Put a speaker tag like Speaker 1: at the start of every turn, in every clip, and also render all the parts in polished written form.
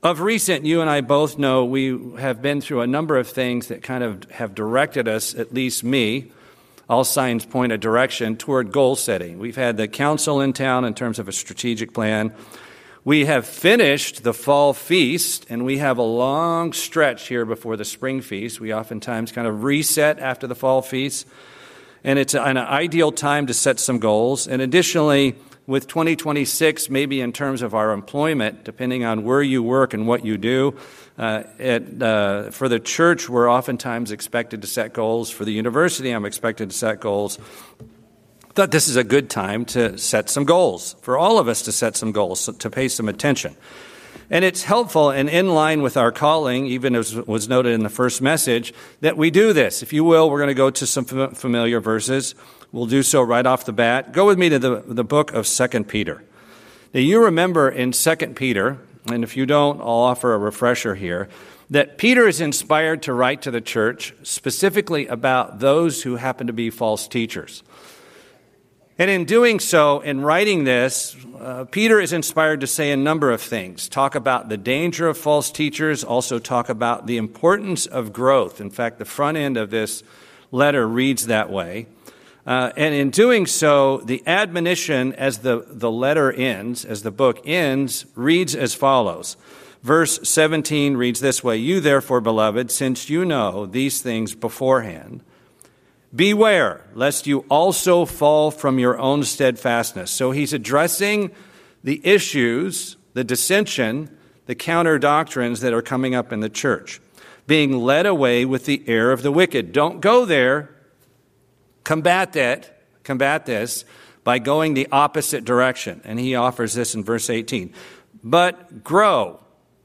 Speaker 1: Of recent, you and I both know we have been through a number of things that kind of have directed us, at least me. All signs point a direction toward goal setting. We've had the council in town in terms of a strategic plan. We have finished the fall feast, and we have a long stretch here before the spring feast. We oftentimes kind of reset after the fall feast, and it's an ideal time to set some goals. And additionally, with 2026, maybe in terms of our employment, depending on where you work and what you do, for the church, we're oftentimes expected to set goals. For the university, I'm expected to set goals. I thought this is a good time to set some goals, for all of us to set some goals, to pay some attention. And it's helpful and in line with our calling, even as was noted in the first message, that we do this. If you will, we're going to go to some familiar verses. We'll do so right off the bat. Go with me to the book of 2 Peter. Now, you remember in 2 Peter, and if you don't, I'll offer a refresher here, that Peter is inspired to write to the church specifically about those who happen to be false teachers. And in doing so, in writing this, Peter is inspired to say a number of things. Talk about the danger of false teachers, also talk about the importance of growth. In fact, the front end of this letter reads that way. And in doing so, the admonition as the letter ends, as the book ends, reads as follows. Verse 17 reads this way, "You therefore, beloved, since you know these things beforehand, beware lest you also fall from your own steadfastness." So he's addressing the issues, the dissension, the counter doctrines that are coming up in the church. Being led away with the error of the wicked. Don't go there. Combat this by going the opposite direction. And he offers this in verse 18. But grow.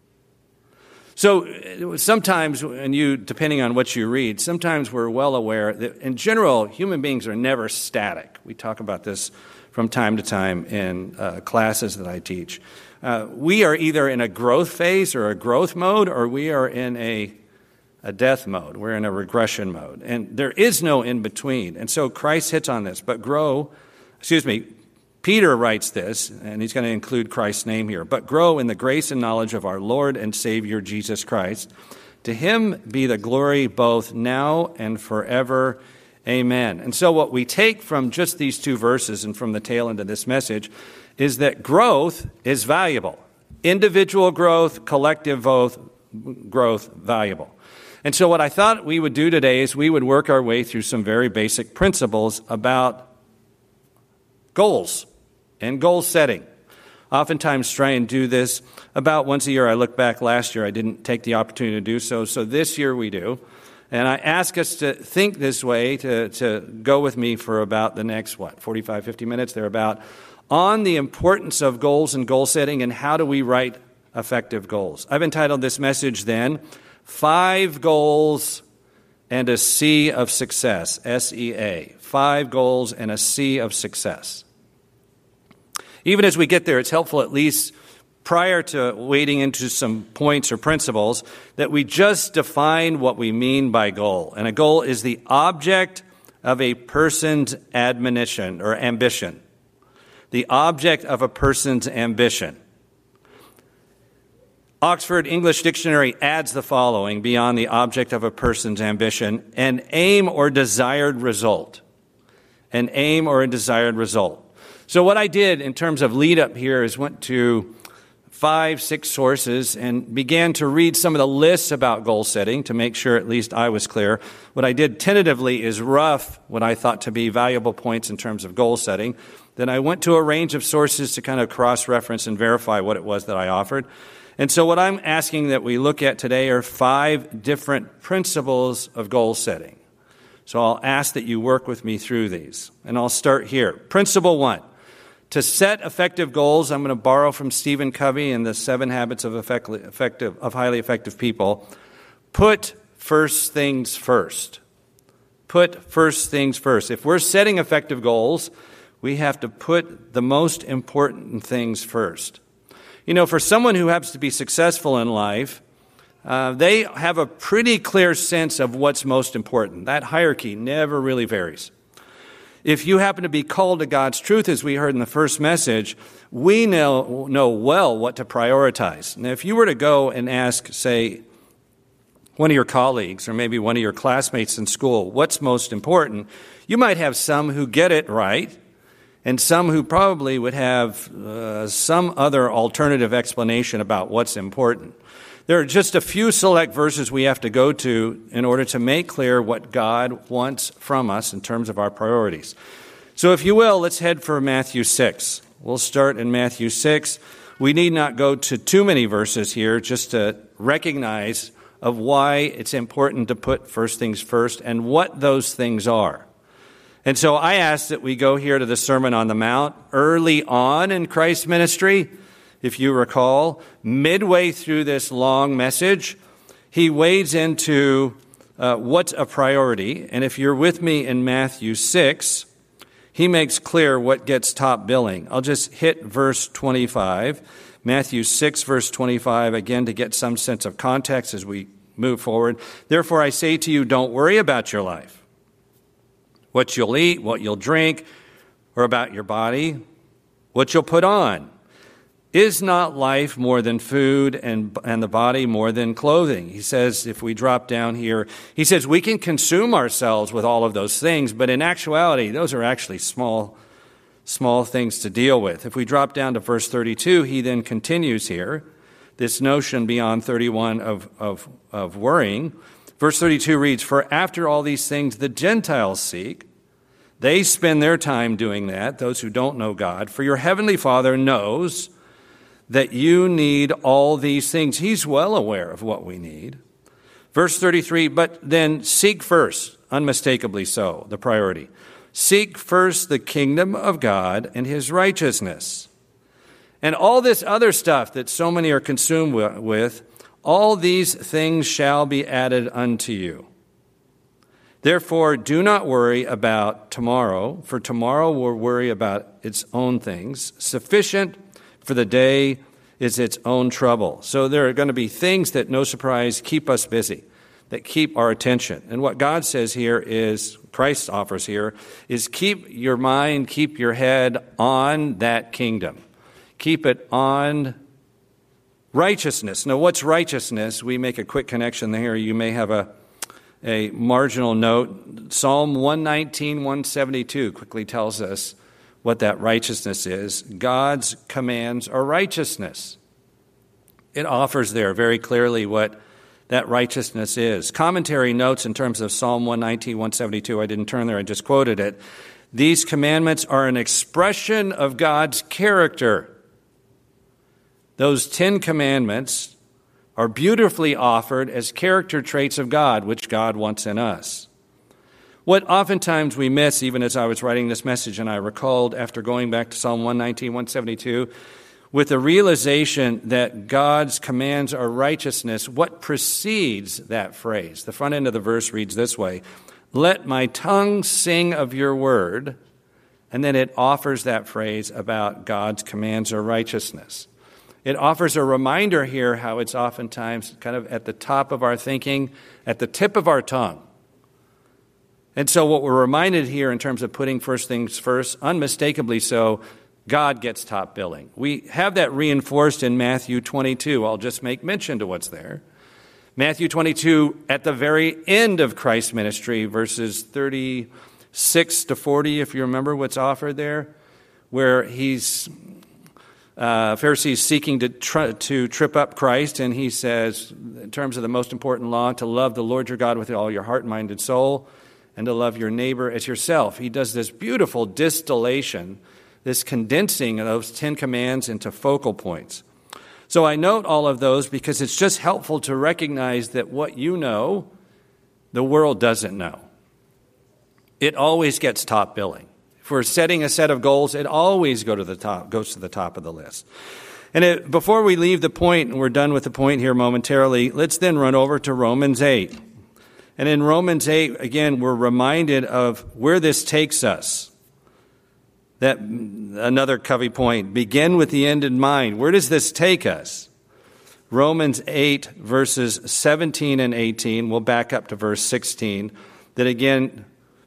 Speaker 1: So sometimes, and you, depending on what you read, sometimes we're well aware that in general, human beings are never static. We talk about this from time to time in classes that I teach. We are either in a growth phase or a growth mode, or we are in a death mode. We're in a regression mode. And there is no in between. And so Christ hits on this. Peter writes this, and he's going to include Christ's name here. But grow in the grace and knowledge of our Lord and Savior Jesus Christ. To him be the glory both now and forever. Amen. And so what we take from just these two verses and from the tail end of this message is that growth is valuable. Individual growth, collective growth, valuable. And so what I thought we would do today is we would work our way through some very basic principles about goals and goal setting. Oftentimes try and do this about once a year. I look back last year, I didn't take the opportunity to do so. So this year we do. And I ask us to think this way, to go with me for about the next, 45, 50 minutes, thereabout, on the importance of goals and goal setting and how do we write effective goals. I've entitled this message then, 5 Goals and a Sea of Success, SEA. 5 goals and a sea of success. Even as we get there, it's helpful at least prior to wading into some points or principles that we just define what we mean by goal. And a goal is the object of a person's admonition or ambition. The object of a person's ambition. Oxford English Dictionary adds the following beyond the object of a person's ambition: an aim or desired result. An aim or a desired result. So what I did in terms of lead up here is went to 5, 6 sources and began to read some of the lists about goal setting to make sure at least I was clear. What I did tentatively is rough what I thought to be valuable points in terms of goal setting. Then I went to a range of sources to kind of cross-reference and verify what it was that I offered. And so what I'm asking that we look at today are 5 different principles of goal setting. So I'll ask that you work with me through these. And I'll start here. Principle 1. To set effective goals, I'm going to borrow from Stephen Covey and the 7 Habits of Highly Effective People. Put first things first. Put first things first. If we're setting effective goals, we have to put the most important things first. You know, for someone who happens to be successful in life, they have a pretty clear sense of what's most important. That hierarchy never really varies. If you happen to be called to God's truth, as we heard in the first message, we know well what to prioritize. Now, if you were to go and ask, say, one of your colleagues or maybe one of your classmates in school, what's most important, you might have some who get it right and some who probably would have some other alternative explanation about what's important. There are just a few select verses we have to go to in order to make clear what God wants from us in terms of our priorities. So if you will, let's head for Matthew 6. We'll start in Matthew 6. We need not go to too many verses here just to recognize of why it's important to put first things first and what those things are. And so I ask that we go here to the Sermon on the Mount early on in Christ's ministry. If you recall, midway through this long message, he wades into what's a priority. And if you're with me in Matthew 6, he makes clear what gets top billing. I'll just hit verse 25. Matthew 6, verse 25, again, to get some sense of context as we move forward. Therefore, I say to you, don't worry about your life, what you'll eat, what you'll drink, or about your body, what you'll put on. Is not life more than food and the body more than clothing? He says, if we drop down here, he says we can consume ourselves with all of those things, but in actuality, those are actually small things to deal with. If we drop down to verse 32, he then continues here, this notion beyond 31 of worrying. Verse 32 reads, for after all these things the Gentiles seek, they spend their time doing that, those who don't know God, for your heavenly Father knows that you need all these things. He's well aware of what we need. Verse 33, but then seek first, unmistakably so, the priority. Seek first the kingdom of God and his righteousness. And all this other stuff that so many are consumed with, all these things shall be added unto you. Therefore, do not worry about tomorrow, for tomorrow will worry about its own things. Sufficient for the day is its own trouble. So there are going to be things that, no surprise, keep us busy, that keep our attention. And what God says here is, Christ offers here, is keep your mind, keep your head on that kingdom. Keep it on righteousness. Now, what's righteousness? We make a quick connection there. You may have a marginal note. Psalm 119, 172 quickly tells us what that righteousness is. God's commands are righteousness. It offers there very clearly what that righteousness is. Commentary notes in terms of Psalm 119, 172, I didn't turn there, I just quoted it. These commandments are an expression of God's character. Those 10 commandments are beautifully offered as character traits of God, which God wants in us. What oftentimes we miss, even as I was writing this message, and I recalled after going back to Psalm 119, 172, with the realization that God's commands are righteousness, what precedes that phrase? The front end of the verse reads this way, let my tongue sing of your word, and then it offers that phrase about God's commands are righteousness. It offers a reminder here how it's oftentimes kind of at the top of our thinking, at the tip of our tongue. And so what we're reminded here in terms of putting first things first, unmistakably so, God gets top billing. We have that reinforced in Matthew 22. I'll just make mention to what's there. Matthew 22, at the very end of Christ's ministry, verses 36 to 40, if you remember what's offered there, where Pharisees seeking to trip up Christ, and he says, in terms of the most important law, to love the Lord your God with all your heart, mind, and soul, and to love your neighbor as yourself. He does this beautiful distillation, this condensing of those 10 commands into focal points. So I note all of those because it's just helpful to recognize that what you know, the world doesn't know. It always gets top billing. If we're setting a set of goals, it always goes to the top of the list. And before we leave the point, and we're done with the point here momentarily, let's then run over to Romans 8. And in Romans 8, again, we're reminded of where this takes us. That another Covey point, begin with the end in mind. Where does this take us? Romans 8, verses 17 and 18, we'll back up to verse 16, that again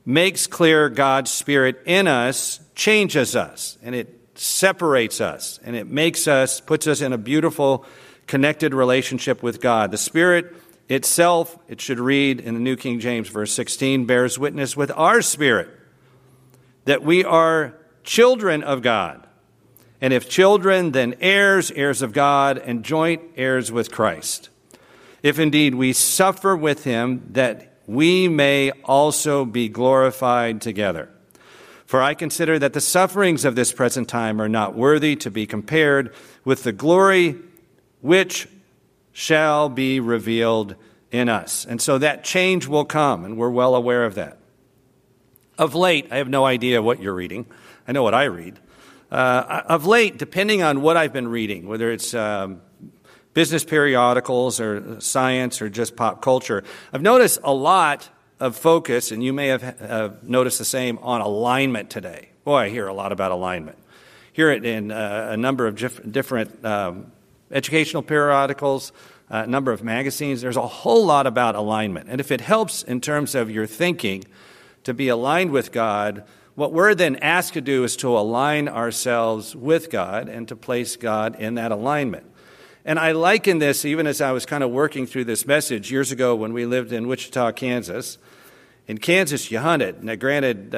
Speaker 1: makes clear God's Spirit in us, changes us, and it separates us, and it puts us in a beautiful, connected relationship with God. The Spirit itself, it should read in the New King James, verse 16, bears witness with our spirit that we are children of God. And if children, then heirs, heirs of God, and joint heirs with Christ. If indeed we suffer with him, that we may also be glorified together. For I consider that the sufferings of this present time are not worthy to be compared with the glory which shall be revealed in us. And so that change will come, and we're well aware of that. Of late, I have no idea what you're reading. I know what I read. Of late, depending on what I've been reading, whether it's business periodicals or science or just pop culture, I've noticed a lot of focus, and you may have noticed the same, on alignment today. Boy, I hear a lot about alignment. Hear it in a number of different educational periodicals, a number of magazines. There's a whole lot about alignment. And if it helps in terms of your thinking to be aligned with God, what we're then asked to do is to align ourselves with God and to place God in that alignment. And I liken this, even as I was kind of working through this message years ago when we lived in Wichita, Kansas. In Kansas, you hunted. Now, granted,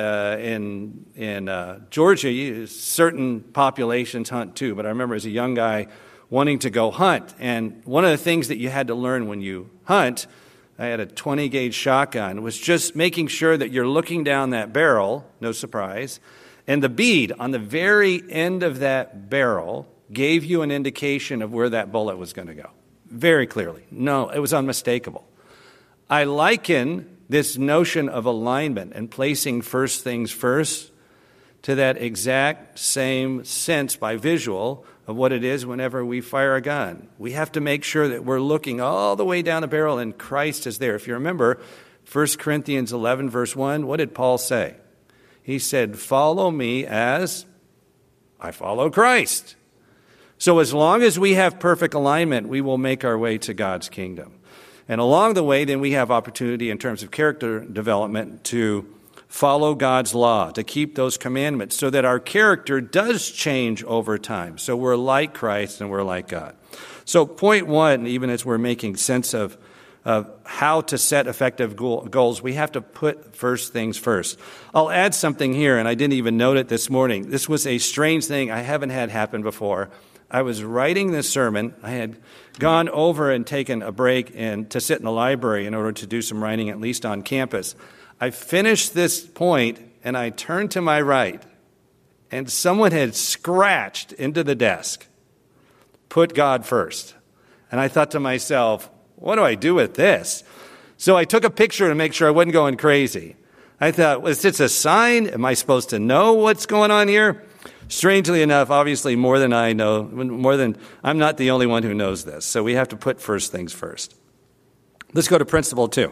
Speaker 1: in Georgia, certain populations hunt too. But I remember as a young guy wanting to go hunt. And one of the things that you had to learn when you hunt, I had a 20-gauge shotgun, was just making sure that you're looking down that barrel, no surprise, and the bead on the very end of that barrel gave you an indication of where that bullet was going to go, very clearly. No, it was unmistakable. I liken this notion of alignment and placing first things first to that exact same sense by visual of what it is whenever we fire a gun. We have to make sure that we're looking all the way down the barrel and Christ is there. If you remember 1 Corinthians 11, verse 1, what did Paul say? He said, "Follow me as I follow Christ." So as long as we have perfect alignment, we will make our way to God's kingdom. And along the way, then we have opportunity in terms of character development to follow God's law, to keep those commandments so that our character does change over time. So we're like Christ and we're like God. So point one, even as we're making sense of how to set effective goals, we have to put first things first. I'll add something here, and I didn't even note it this morning. This was a strange thing I haven't had happen before. I was writing this sermon. I had gone over and taken a break and to sit in the library in order to do some writing, at least on campus. I finished this point, and I turned to my right, and someone had scratched into the desk, "Put God first." And I thought to myself, what do I do with this? So I took a picture to make sure I wasn't going crazy. I thought, was this a sign? Am I supposed to know what's going on here? Strangely enough, obviously more than I know, I'm not the only one who knows this. So we have to put first things first. Let's go to principle 2.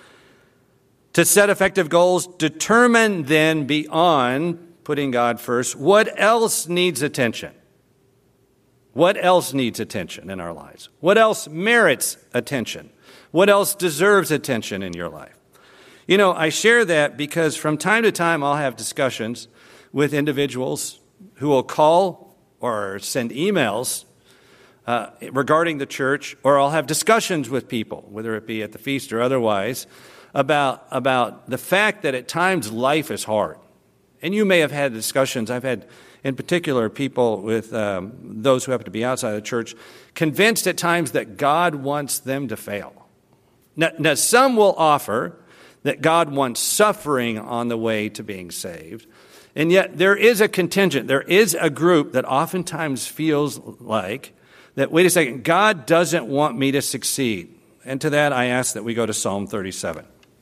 Speaker 1: To set effective goals, determine then beyond putting God first, what else needs attention? What else needs attention in our lives? What else merits attention? What else deserves attention in your life? You know, I share that because from time to time I'll have discussions with individuals who will call or send emails regarding the church, or I'll have discussions with people, whether it be at the feast or otherwise, about the fact that at times life is hard. And you may have had discussions. I've had, in particular, people with those who happen to be outside the church, convinced at times that God wants them to fail. Now, some will offer that God wants suffering on the way to being saved. And yet there is a contingent, there is a group that oftentimes feels like that, wait a second, God doesn't want me to succeed. And to that, I ask that we go to Psalm 37.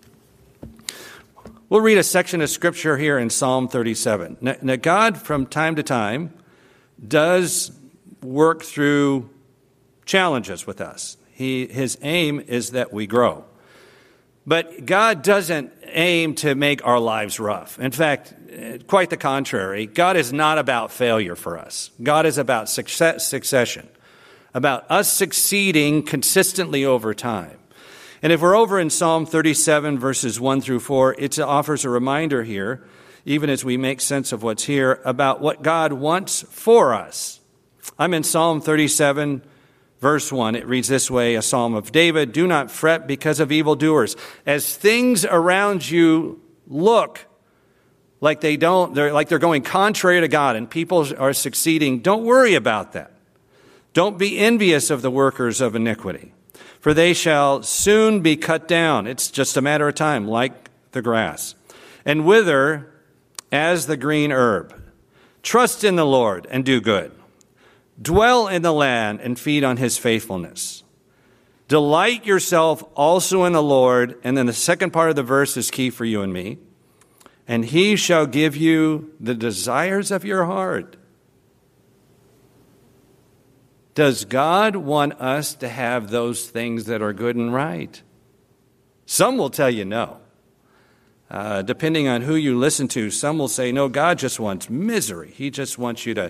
Speaker 1: We'll read a section of Scripture here in Psalm 37. Now, God, from time to time, does work through challenges with us. His aim is that we grow. But God doesn't aim to make our lives rough. In fact, quite the contrary. God is not about failure for us. God is about succession, about us succeeding consistently over time. And if we're over in Psalm 37, verses 1 through 4, it offers a reminder here, even as we make sense of what's here, about what God wants for us. I'm in Psalm 37, verse 1. It reads this way, a psalm of David: "Do not fret because of evildoers. As things around you look like they're going contrary to God and people are succeeding, don't worry about that. Don't be envious of the workers of iniquity, for they shall soon be cut down." It's just a matter of time, like the grass, "and wither as the green herb. Trust in the Lord and do good. Dwell in the land and feed on his faithfulness. Delight yourself also in the Lord." And then the second part of the verse is key for you and me. "And he shall give you the desires of your heart." Does God want us to have those things that are good and right? Some will tell you no. Depending on who you listen to, some will say, no, God just wants misery. He just wants you to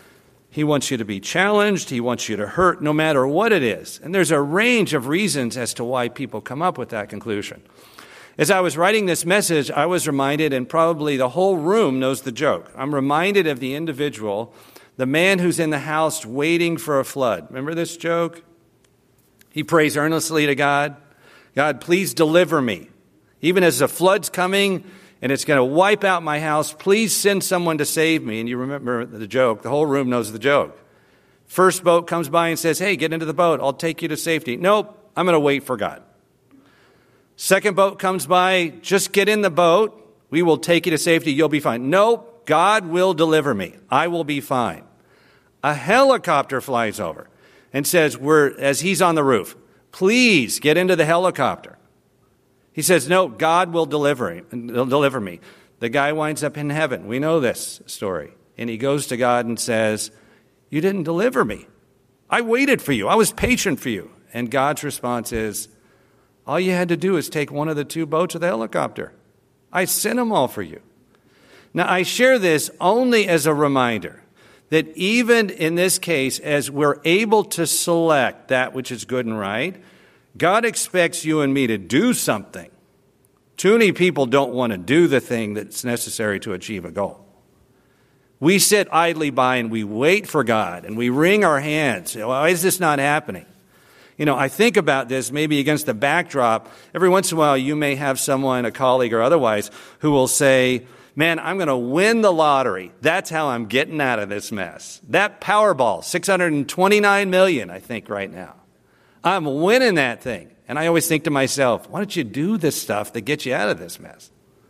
Speaker 1: be challenged. He wants you to hurt no matter what it is. And there's a range of reasons as to why people come up with that conclusion. As I was writing this message, I was reminded, and probably the whole room knows the joke, I'm reminded of the individual, the man who's in the house waiting for a flood. Remember this joke? He prays earnestly to God, "God, please deliver me. Even as the flood's coming and it's going to wipe out my house, please send someone to save me." And you remember the joke. The whole room knows the joke. First boat comes by and says, "Hey, get into the boat. I'll take you to safety." "Nope, I'm going to wait for God." Second boat comes by, "Just get in the boat. We will take you to safety. You'll be fine." "Nope, God will deliver me. I will be fine." A helicopter flies over and says, as he's on the roof, "Please get into the helicopter." He says, "No, God will deliver me." The guy winds up in heaven. We know this story. And he goes to God and says, "You didn't deliver me. I waited for you. I was patient for you." And God's response is, "All you had to do is take one of the two boats of the helicopter. I sent them all for you." Now, I share this only as a reminder that even in this case, as we're able to select that which is good and right, God expects you and me to do something. Too many people don't want to do the thing that's necessary to achieve a goal. We sit idly by and we wait for God and we wring our hands. Why is this not happening? I think about this maybe against the backdrop. Every once in a while you may have someone, a colleague or otherwise, who will say, "Man, I'm going to win the lottery. That's how I'm getting out of this mess. That Powerball, $629 million, I think right now. I'm winning that thing." And I always think to myself, why don't you do this stuff that gets you out of this mess?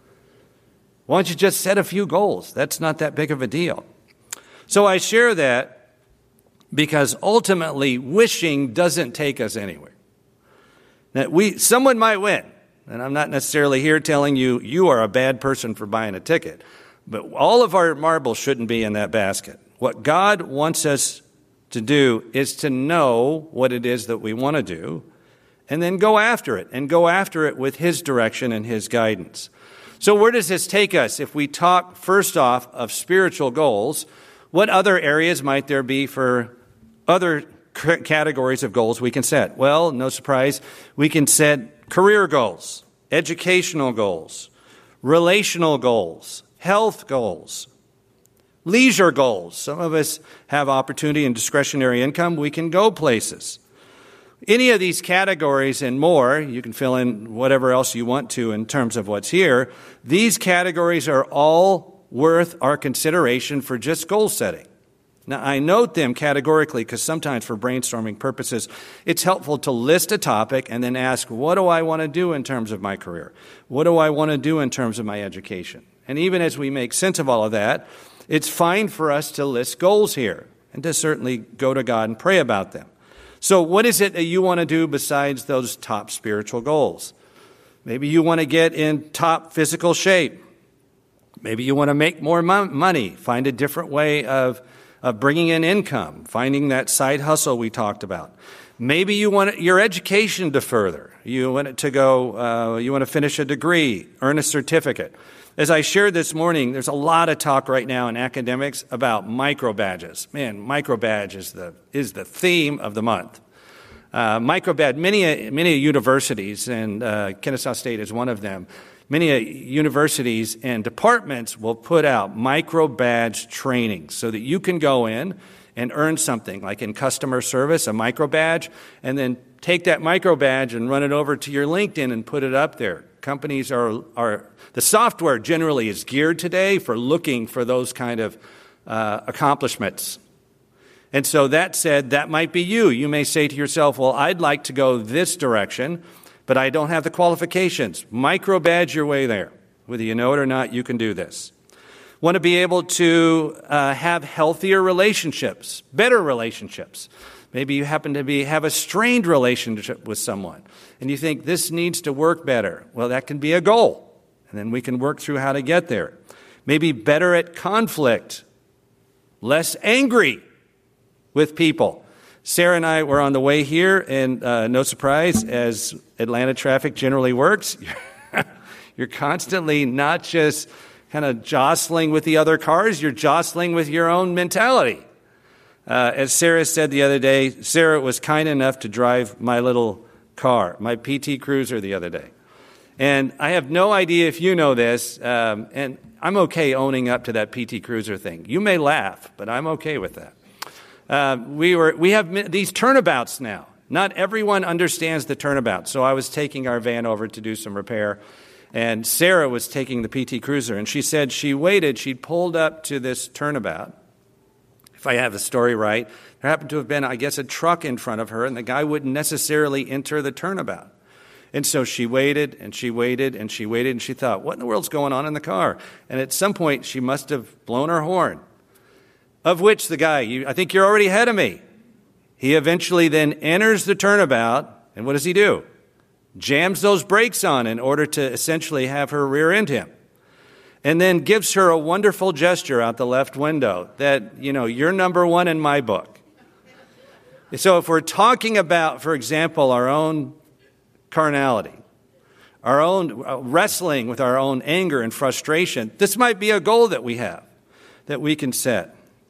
Speaker 1: Why don't you just set a few goals? That's not that big of a deal. So I share that because ultimately wishing doesn't take us anywhere. That someone might win. And I'm not necessarily here telling you, you are a bad person for buying a ticket. But all of our marbles shouldn't be in that basket. What God wants us to do is to know what it is that we want to do and then go after it, and go after it with his direction and his guidance. So where does this take us? If we talk first off of spiritual goals, what other areas might there be for other categories of goals we can set? Well, no surprise, we can set career goals, educational goals, relational goals, health goals, leisure goals. Some of us have opportunity and discretionary income. We can go places. Any of these categories and more, you can fill in whatever else you want to in terms of what's here. These categories are all worth our consideration for just goal setting. Now, I note them categorically because sometimes for brainstorming purposes, it's helpful to list a topic and then ask, what do I want to do in terms of my career? What do I want to do in terms of my education? And even as we make sense of all of that, it's fine for us to list goals here and to certainly go to God and pray about them. So what is it that you want to do besides those top spiritual goals? Maybe you want to get in top physical shape. Maybe you want to make more money, find a different way of bringing in income, finding that side hustle we talked about. Maybe you want your education to further. You want it to go, you want to finish a degree, earn a certificate. As I shared this morning, there's a lot of talk right now in academics about micro badges. Man, micro badge is the theme of the month. Microbadge, many universities, and Kennesaw State is one of them, many universities and departments will put out microbadge training so that you can go in and earn something, like in customer service, a microbadge, and then take that microbadge and run it over to your LinkedIn and put it up there. Companies the software generally is geared today for looking for those kind of accomplishments. And so that said, that might be you. You may say to yourself, well, I'd like to go this direction, but I don't have the qualifications. Microbadge your way there. Whether you know it or not, you can do this. Want to be able to have healthier relationships, better relationships. Maybe you happen to have a strained relationship with someone, and you think this needs to work better. Well, that can be a goal, and then we can work through how to get there. Maybe better at conflict, less angry with people. Sarah and I were on the way here, and no surprise, as Atlanta traffic generally works, you're constantly not just kind of jostling with the other cars, you're jostling with your own mentality. As Sarah said the other day, Sarah was kind enough to drive my little car, my PT Cruiser the other day. And I have no idea if you know this, and I'm okay owning up to that PT Cruiser thing. You may laugh, but I'm okay with that. We have these turnabouts now. Not everyone understands the turnabout. So I was taking our van over to do some repair, and Sarah was taking the PT Cruiser, and she said she pulled up to this turnabout. If I have the story right, there happened to have been, I guess, a truck in front of her, and the guy wouldn't necessarily enter the turnabout. And so she waited, and she waited, and she waited, and she thought, what in the world's going on in the car? And at some point, she must have blown her horn. Of which the guy, I think you're already ahead of me. He eventually then enters the turnabout, and what does he do? Jams those brakes on in order to essentially have her rear end him. And then gives her a wonderful gesture out the left window that, you're number one in my book. So if we're talking about, for example, our own carnality, our own wrestling with our own anger and frustration, this might be a goal that we have, that we can set.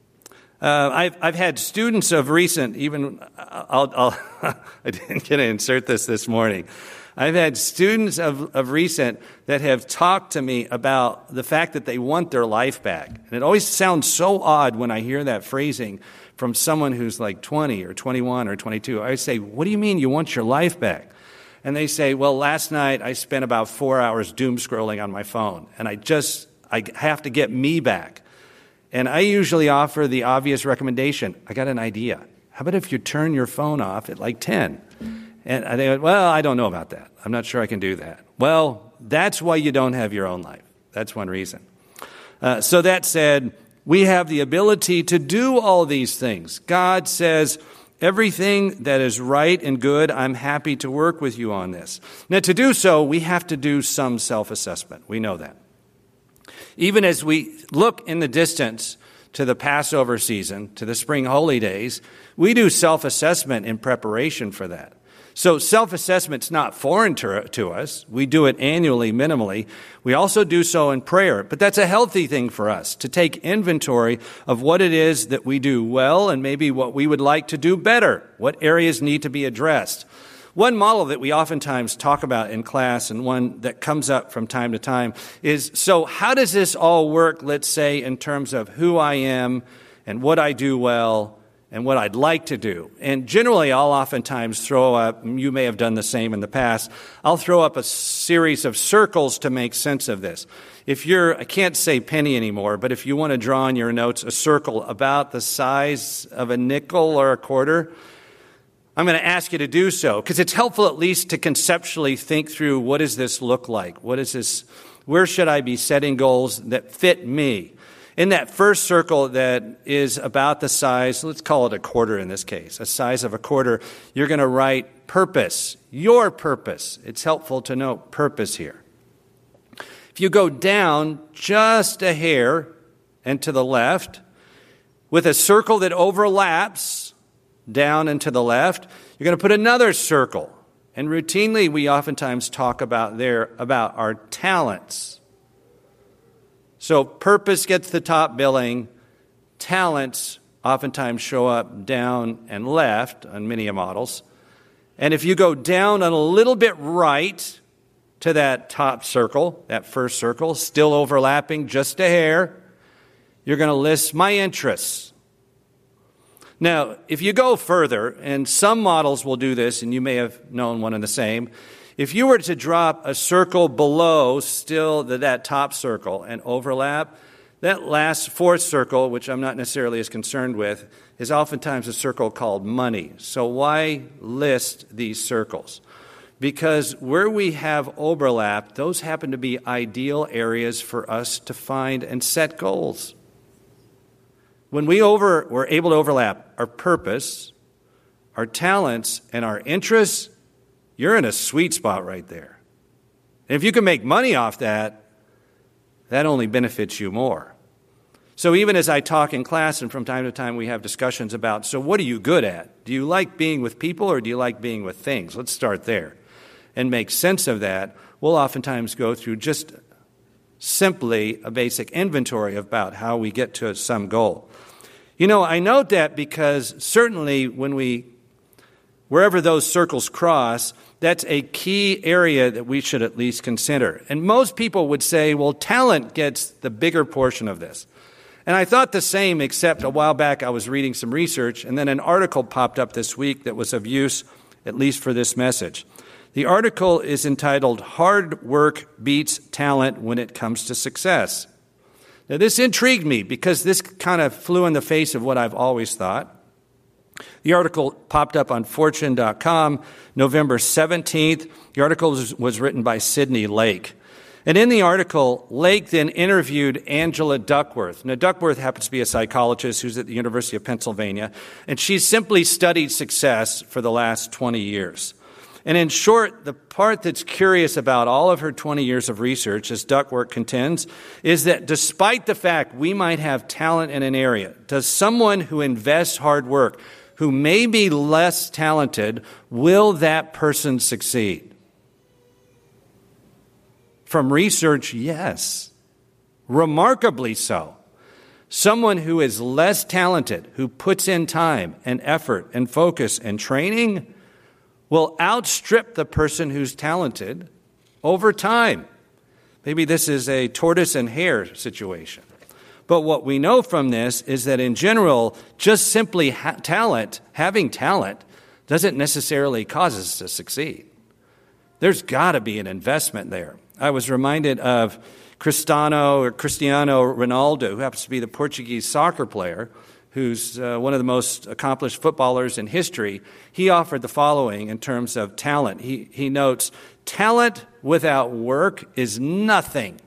Speaker 1: I've had students of recent, even I didn't get to insert this morning. I've had students of recent that have talked to me about the fact that they want their life back. And it always sounds so odd when I hear that phrasing from someone who's like 20 or 21 or 22. I say, what do you mean you want your life back? And they say, well, last night I spent about 4 hours doom scrolling on my phone, and I have to get me back. And I usually offer the obvious recommendation. I got an idea. How about if you turn your phone off at like 10? And they went, well, I don't know about that. I'm not sure I can do that. Well, that's why you don't have your own life. That's one reason. So that said, we have the ability to do all these things. God says, everything that is right and good, I'm happy to work with you on this. Now, to do so, we have to do some self-assessment. We know that. Even as we look in the distance to the Passover season, to the spring holy days, we do self-assessment in preparation for that. So self-assessment's not foreign to us. We do it annually, minimally. We also do so in prayer. But that's a healthy thing for us, to take inventory of what it is that we do well and maybe what we would like to do better, what areas need to be addressed. One model that we oftentimes talk about in class, and one that comes up from time to time, is, so how does this all work, let's say, in terms of who I am and what I do well and what I'd like to do? And generally, I'll oftentimes throw up, you may have done the same in the past, I'll throw up a series of circles to make sense of this. I can't say penny anymore, but if you want to draw in your notes a circle about the size of a nickel or a quarter, I'm going to ask you to do so, because it's helpful at least to conceptually think through, what does this look like? What is this? Where should I be setting goals that fit me? In that first circle that is about the size, let's call it a quarter in this case, a size of a quarter, you're going to write purpose, your purpose. It's helpful to note purpose here. If you go down just a hair and to the left, with a circle that overlaps down and to the left, you're going to put another circle. And routinely, we oftentimes talk about our talents. So purpose gets the top billing. Talents oftentimes show up down and left on many models. And if you go down a little bit right to that top circle, that first circle, still overlapping just a hair, you're going to list my interests. Now, if you go further, and some models will do this, and you may have known one and the same, if you were to drop a circle below still that top circle and overlap, that last fourth circle, which I'm not necessarily as concerned with, is oftentimes a circle called money. So why list these circles? Because where we have overlap, those happen to be ideal areas for us to find and set goals. When we're able to overlap our purpose, our talents, and our interests, you're in a sweet spot right there. And if you can make money off that, that only benefits you more. So even as I talk in class, and from time to time we have discussions about, so what are you good at? Do you like being with people or do you like being with things? Let's start there and make sense of that. We'll oftentimes go through just simply a basic inventory about how we get to some goal. You know, I note that because certainly wherever those circles cross, that's a key area that we should at least consider. And most people would say, well, talent gets the bigger portion of this. And I thought the same, except a while back I was reading some research, and then an article popped up this week that was of use, at least for this message. The article is entitled, "Hard Work Beats Talent When It Comes to Success." Now, this intrigued me because this kind of flew in the face of what I've always thought. The article popped up on Fortune.com, November 17th. The article was written by Sidney Lake. And in the article, Lake then interviewed Angela Duckworth. Now, Duckworth happens to be a psychologist who's at the University of Pennsylvania, and she's simply studied success for the last 20 years. And in short, the part that's curious about all of her 20 years of research, as Duckworth contends, is that despite the fact we might have talent in an area, does someone who invests hard work, who may be less talented, will that person succeed? From research, yes. Remarkably so. Someone who is less talented, who puts in time and effort and focus and training, will outstrip the person who's talented over time. Maybe this is a tortoise and hare situation. But what we know from this is that in general, just simply having talent, doesn't necessarily cause us to succeed. There's got to be an investment there. I was reminded of Cristiano Ronaldo, who happens to be the Portuguese soccer player, who's one of the most accomplished footballers in history. He offered the following in terms of talent. He notes, talent without work is nothing.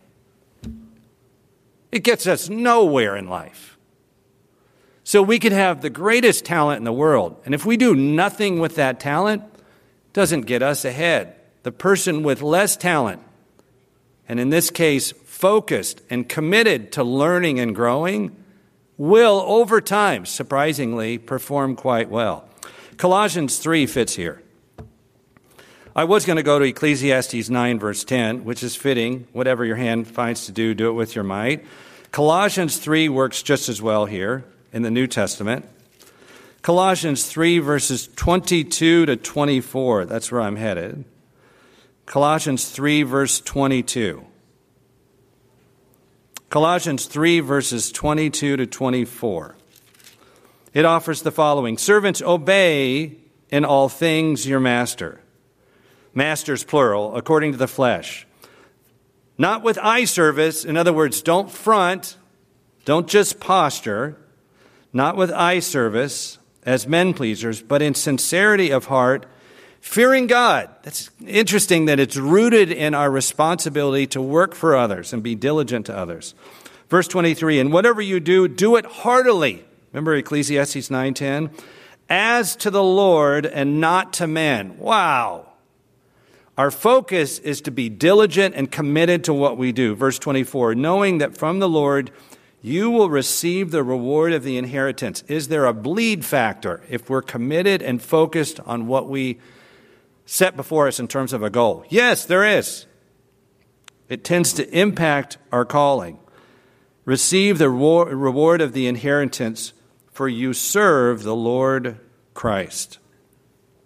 Speaker 1: It gets us nowhere in life. So we could have the greatest talent in the world, and if we do nothing with that talent, it doesn't get us ahead. The person with less talent, and in this case, focused and committed to learning and growing, will, over time, surprisingly, perform quite well. Colossians 3 fits here. I was going to go to Ecclesiastes 9, verse 10, which is fitting. Whatever your hand finds to do, do it with your might. Colossians 3 works just as well here in the New Testament. Colossians 3, verses 22 to 24. That's where I'm headed. Colossians 3, verse 22. Colossians 3, verses 22 to 24. It offers the following. Servants, obey in all things your master. Masters, plural, according to the flesh. Not with eye service. In other words, don't front. Don't just posture. Not with eye service as men pleasers, but in sincerity of heart, fearing God. That's interesting that it's rooted in our responsibility to work for others and be diligent to others. Verse 23, and whatever you do, do it heartily. Remember Ecclesiastes 9:10? As to the Lord and not to men. Wow. Our focus is to be diligent and committed to what we do. Verse 24, knowing that from the Lord you will receive the reward of the inheritance. Is there a bleed factor if we're committed and focused on what we set before us in terms of a goal? Yes, there is. It tends to impact our calling. Receive the reward of the inheritance, for you serve the Lord Christ.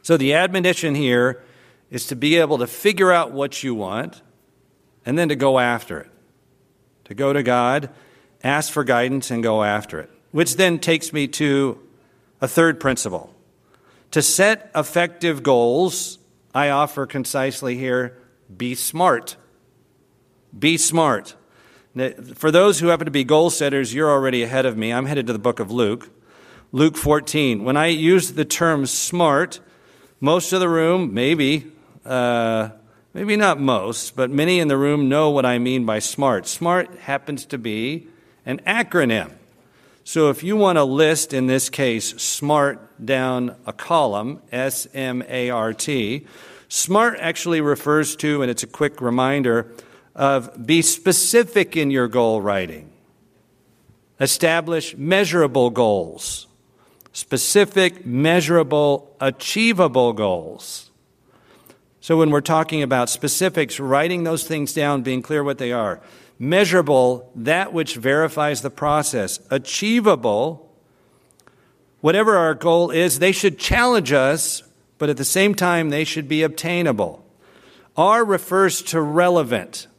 Speaker 1: So the admonition here is to be able to figure out what you want and then to go after it. To go to God, ask for guidance, and go after it. Which then takes me to a third principle. To set effective goals, I offer concisely here, be smart. Be smart. For those who happen to be goal setters, you're already ahead of me. I'm headed to the book of Luke. Luke 14. When I use the term smart, most of the room, maybe not most, but many in the room know what I mean by smart. Smart happens to be an acronym. So if you want to list, in this case, SMART down a column, S-M-A-R-T, SMART actually refers to, and it's a quick reminder, of be specific in your goal writing. Establish measurable goals. Specific, measurable, achievable goals. So when we're talking about specifics, writing those things down, being clear what they are. Measurable, that which verifies the process. Achievable, whatever our goal is, they should challenge us, but at the same time, they should be obtainable. R refers to relevant.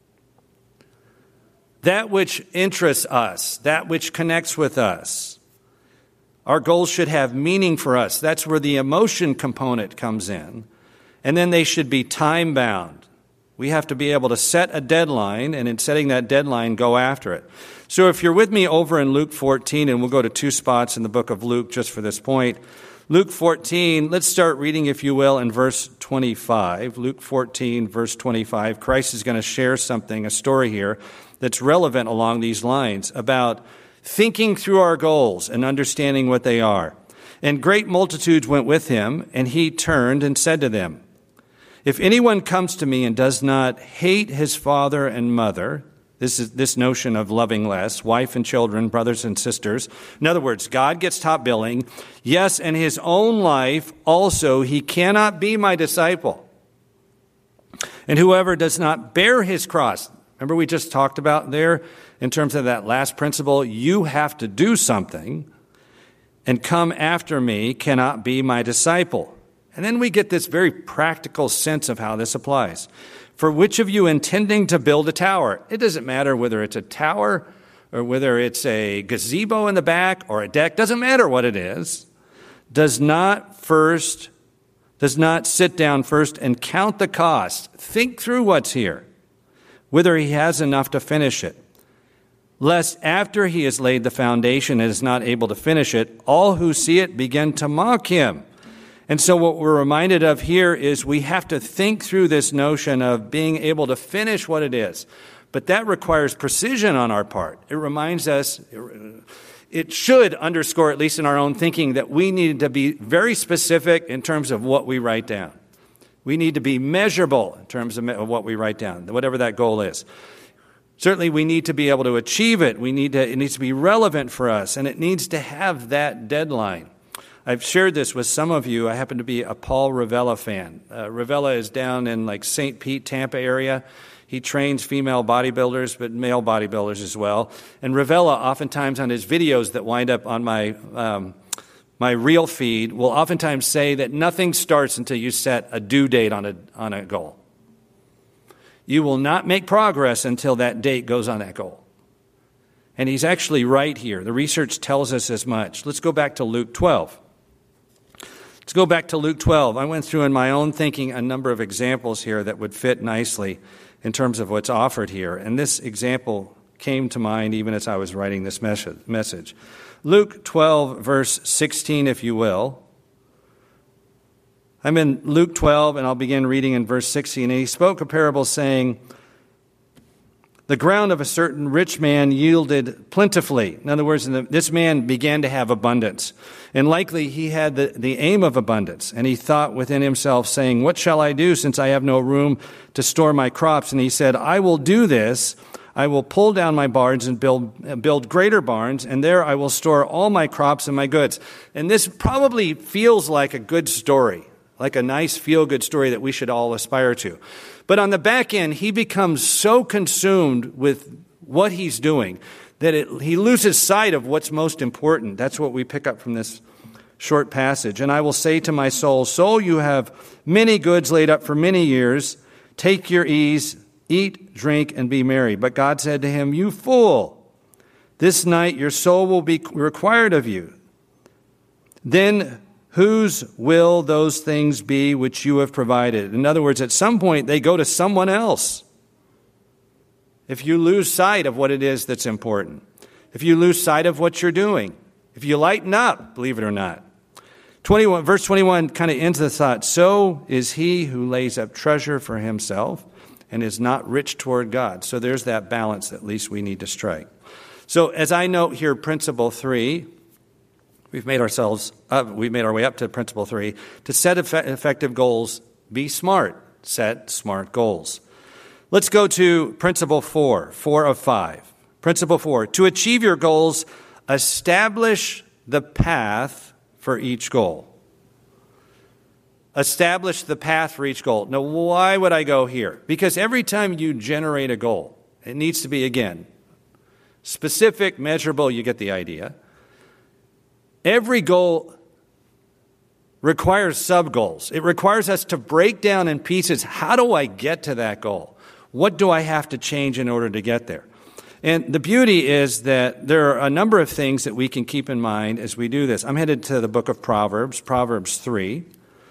Speaker 1: That which interests us, that which connects with us. Our goals should have meaning for us. That's where the emotion component comes in. And then they should be time-bound. We have to be able to set a deadline, and in setting that deadline, go after it. So if you're with me over in Luke 14, and we'll go to 2 spots in the book of Luke just for this point. Luke 14, let's start reading, if you will, in verse 25. Luke 14, verse 25. Christ is going to share something, a story here, that's relevant along these lines about thinking through our goals and understanding what they are. And great multitudes went with him, and he turned and said to them, if anyone comes to me and does not hate his father and mother, this notion of loving less, wife and children, brothers and sisters. In other words, God gets top billing. Yes, and his own life also, he cannot be my disciple. And whoever does not bear his cross, remember we just talked about there in terms of that last principle, you have to do something, and come after me cannot be my disciple. And then we get this very practical sense of how this applies. For which of you intending to build a tower? It doesn't matter whether it's a tower or whether it's a gazebo in the back or a deck. Doesn't matter what it is. Does not sit down first and count the cost. Think through what's here. Whether he has enough to finish it. Lest after he has laid the foundation and is not able to finish it, all who see it begin to mock him. And so what we're reminded of here is we have to think through this notion of being able to finish what it is. But that requires precision on our part. It reminds us, it should underscore, at least in our own thinking, that we need to be very specific in terms of what we write down. We need to be measurable in terms of what we write down, whatever that goal is. Certainly we need to be able to achieve it. It needs to be relevant for us, and it needs to have that deadline. I've shared this with some of you. I happen to be a Paul Ravella fan. Ravella is down in like St. Pete, Tampa area. He trains female bodybuilders, but male bodybuilders as well. And Ravella, oftentimes on his videos that wind up on my reel feed, will oftentimes say that nothing starts until you set a due date on a goal. You will not make progress until that date goes on that goal. And he's actually right here. The research tells us as much. Let's go back to Luke 12. Let's go back to Luke 12. I went through in my own thinking a number of examples here that would fit nicely in terms of what's offered here. And this example came to mind even as I was writing this message. Luke 12, verse 16, if you will. I'm in Luke 12, and I'll begin reading in verse 16. And he spoke a parable saying, the ground of a certain rich man yielded plentifully. In other words, this man began to have abundance. And likely he had the aim of abundance. And he thought within himself, saying, what shall I do since I have no room to store my crops? And he said, I will do this. I will pull down my barns and build greater barns, and there I will store all my crops and my goods. And this probably feels like a good story, like a nice feel-good story that we should all aspire to. But on the back end, he becomes so consumed with what he's doing that he loses sight of what's most important. That's what we pick up from this short passage. And I will say to my soul, soul, you have many goods laid up for many years. Take your ease, eat, drink, and be merry. But God said to him, you fool, this night your soul will be required of you. Then whose will those things be which you have provided? In other words, at some point they go to someone else. If you lose sight of what it is that's important, if you lose sight of what you're doing, if you lighten up, believe it or not. Verse 21 kind of ends the thought, so is he who lays up treasure for himself and is not rich toward God. So there's that balance that at least we need to strike. So as I note here, principle 3, we've made our way up to principle 3. To set effective goals, be smart. Set smart goals. Let's go to principle 4 of 5. Principle 4, to achieve your goals, establish the path for each goal. Establish the path for each goal. Now, why would I go here? Because every time you generate a goal, it needs to be, again, specific, measurable, you get the idea. Every goal requires sub-goals. It requires us to break down in pieces, how do I get to that goal? What do I have to change in order to get there? And the beauty is that there are a number of things that we can keep in mind as we do this. I'm headed to the book of Proverbs, Proverbs 3.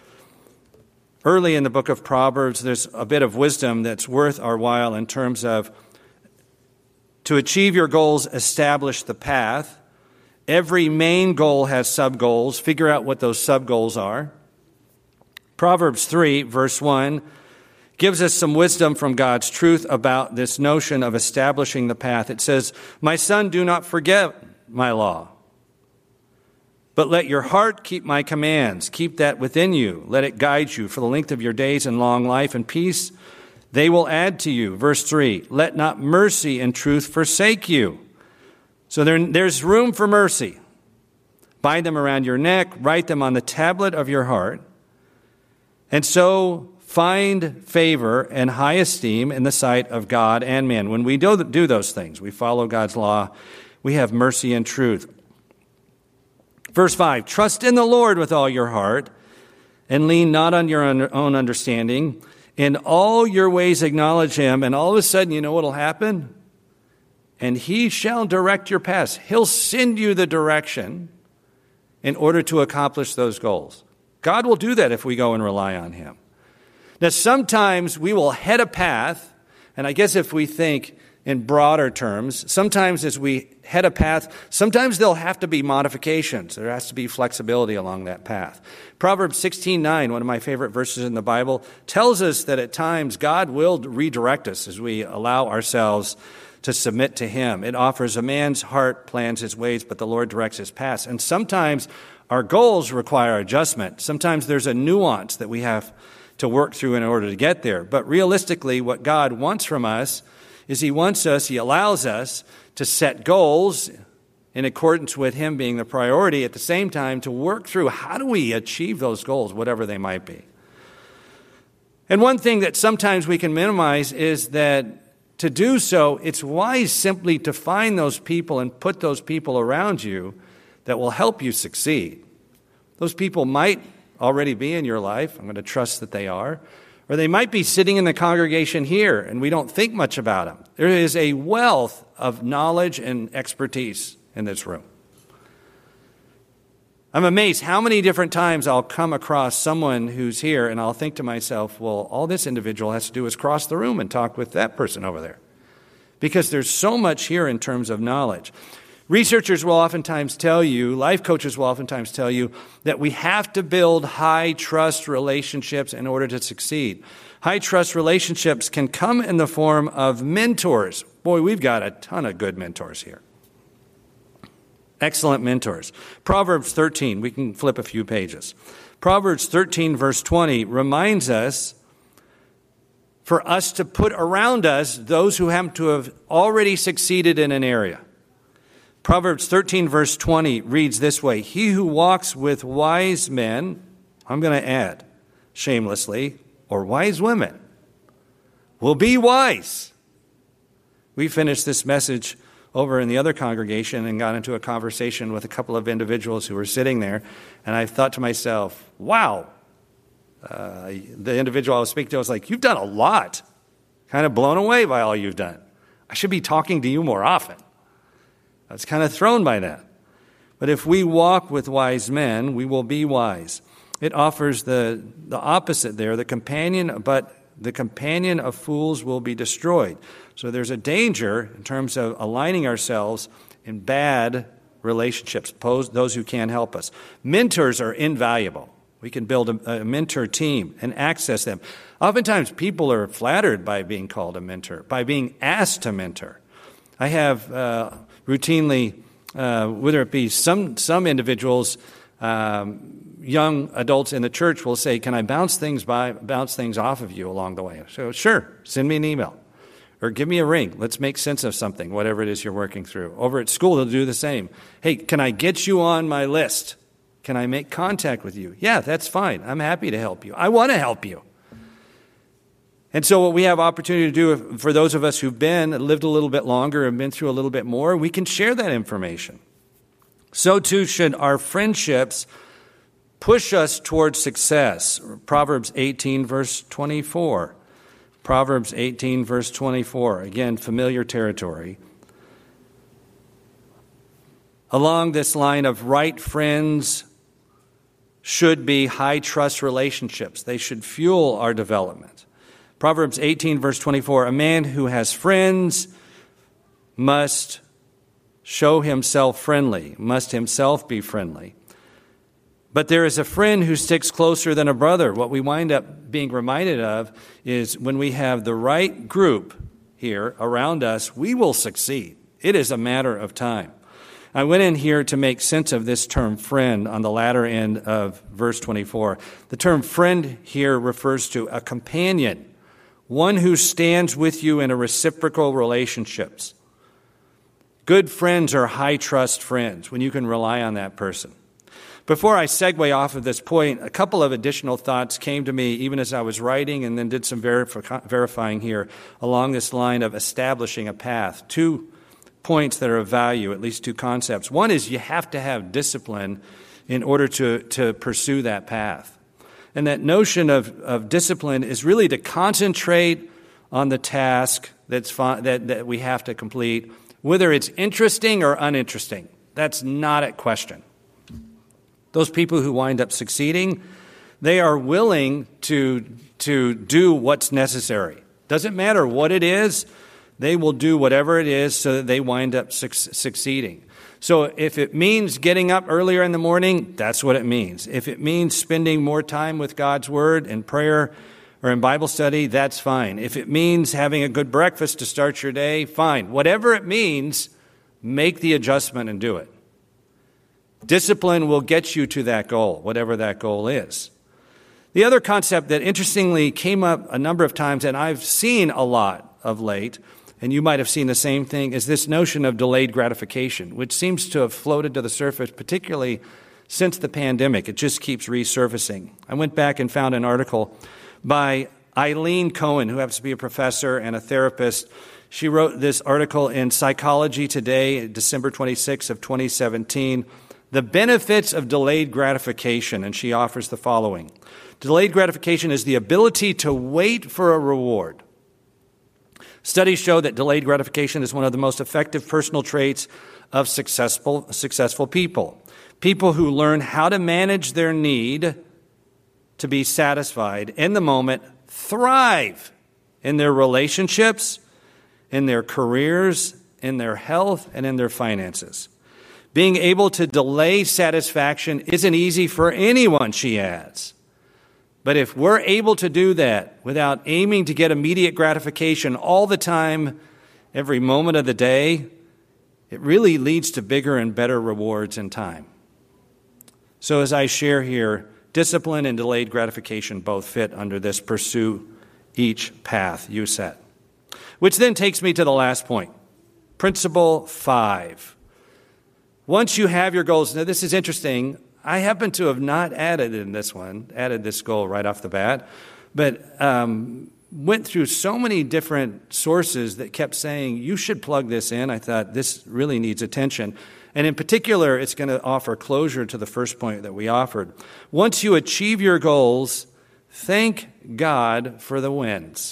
Speaker 1: Early in the book of Proverbs, there's a bit of wisdom that's worth our while in terms of to achieve your goals, establish the path. Every main goal has sub-goals. Figure out what those sub-goals are. Proverbs 3, verse 1, gives us some wisdom from God's truth about this notion of establishing the path. It says, my son, do not forget my law, but let your heart keep my commands. Keep that within you. Let it guide you for the length of your days and long life and peace. They will add to you. Verse 3, let not mercy and truth forsake you. So there's room for mercy. Bind them around your neck. Write them on the tablet of your heart. And so find favor and high esteem in the sight of God and man. When we do those things, we follow God's law, we have mercy and truth. Verse 5, trust in the Lord with all your heart and lean not on your own understanding. In all your ways acknowledge him, and all of a sudden, you know what will happen? And he shall direct your paths. He'll send you the direction in order to accomplish those goals. God will do that if we go and rely on him. Now, sometimes we will head a path, and I guess if we think in broader terms, sometimes as we head a path, sometimes there'll have to be modifications. There has to be flexibility along that path. Proverbs 16:9, one of my favorite verses in the Bible, tells us that at times God will redirect us as we allow ourselves to submit to him. It offers a man's heart plans his ways, but the Lord directs his paths. And sometimes our goals require adjustment. Sometimes there's a nuance that we have to work through in order to get there. But realistically, what God wants from us is he allows us to set goals in accordance with him being the priority, at the same time to work through how do we achieve those goals, whatever they might be. And one thing that sometimes we can minimize is that to do so, it's wise simply to find those people and put those people around you that will help you succeed. Those people might already be in your life. I'm going to trust that they are. Or they might be sitting in the congregation here and we don't think much about them. There is a wealth of knowledge and expertise in this room. I'm amazed how many different times I'll come across someone who's here and I'll think to myself, well, all this individual has to do is cross the room and talk with that person over there. Because there's so much here in terms of knowledge. Researchers will oftentimes tell you, life coaches will oftentimes tell you, that we have to build high trust relationships in order to succeed. High trust relationships can come in the form of mentors. Boy, we've got a ton of good mentors here. Excellent mentors. Proverbs 13, we can flip a few pages. Proverbs 13, verse 20, reminds us for us to put around us those who happen to have already succeeded in an area. Proverbs 13, verse 20 reads this way, he who walks with wise men, I'm going to add, shamelessly, or wise women, will be wise. We finished this message over in the other congregation and got into a conversation with a couple of individuals who were sitting there. And I thought to myself, wow. The individual I was speaking to was like, you've done a lot. Kind of blown away by all you've done. I should be talking to you more often. I was kind of thrown by that. But if we walk with wise men, we will be wise. It offers the opposite there, but the companion of fools will be destroyed. So there's a danger in terms of aligning ourselves in bad relationships, those who can't help us. Mentors are invaluable. We can build a mentor team and access them. Oftentimes, people are flattered by being called a mentor, by being asked to mentor. I have routinely, whether it be some individuals, young adults in the church will say, "Can I bounce things off of you along the way?" So, sure, send me an email or give me a ring. Let's make sense of something, whatever it is you're working through. Over at school, they'll do the same. Hey, can I get you on my list? Can I make contact with you? Yeah, that's fine. I'm happy to help you. I want to help you. And so what we have opportunity to do for those of us who've lived a little bit longer and been through a little bit more, we can share that information. So too should our friendships push us towards success. Proverbs 18, verse 24. Proverbs 18, verse 24. Again, familiar territory. Along this line of right friends should be high trust relationships. They should fuel our development. Proverbs 18, verse 24, a man who has friends must show himself friendly, must himself be friendly. But there is a friend who sticks closer than a brother. What we wind up being reminded of is when we have the right group here around us, we will succeed. It is a matter of time. I went in here to make sense of this term friend on the latter end of verse 24. The term friend here refers to a companion, one who stands with you in a reciprocal relationships. Good friends are high trust friends when you can rely on that person. Before I segue off of this point, a couple of additional thoughts came to me even as I was writing and then did some verifying here along this line of establishing a path. 2 points that are of value, at least 2 concepts. One is you have to have discipline in order to pursue that path. And that notion of discipline is really to concentrate on the task that we have to complete, whether it's interesting or uninteresting. That's not at question. Those people who wind up succeeding, they are willing to do what's necessary. Doesn't matter what it is, they will do whatever it is so that they wind up succeeding. So if it means getting up earlier in the morning, that's what it means. If it means spending more time with God's Word in prayer or in Bible study, that's fine. If it means having a good breakfast to start your day, fine. Whatever it means, make the adjustment and do it. Discipline will get you to that goal, whatever that goal is. The other concept that interestingly came up a number of times, and I've seen a lot of late, and you might have seen the same thing, is this notion of delayed gratification, which seems to have floated to the surface, particularly since the pandemic. It just keeps resurfacing. I went back and found an article by Eileen Cohen, who happens to be a professor and a therapist. She wrote this article in Psychology Today, December 26 of 2017, The Benefits of Delayed Gratification, and she offers the following. Delayed gratification is the ability to wait for a reward. Studies show that delayed gratification is one of the most effective personal traits of successful people. People who learn how to manage their need to be satisfied in the moment thrive in their relationships, in their careers, in their health, and in their finances. Being able to delay satisfaction isn't easy for anyone, she adds. But if we're able to do that without aiming to get immediate gratification all the time, every moment of the day, it really leads to bigger and better rewards in time. So as I share here, discipline and delayed gratification both fit under this pursue each path you set. Which then takes me to the last point. Principle 5. Once you have your goals, now this is interesting. I happen to have not added this goal right off the bat, but went through so many different sources that kept saying, you should plug this in. I thought this really needs attention. And in particular, it's going to offer closure to the first point that we offered. Once you achieve your goals, thank God for the wins.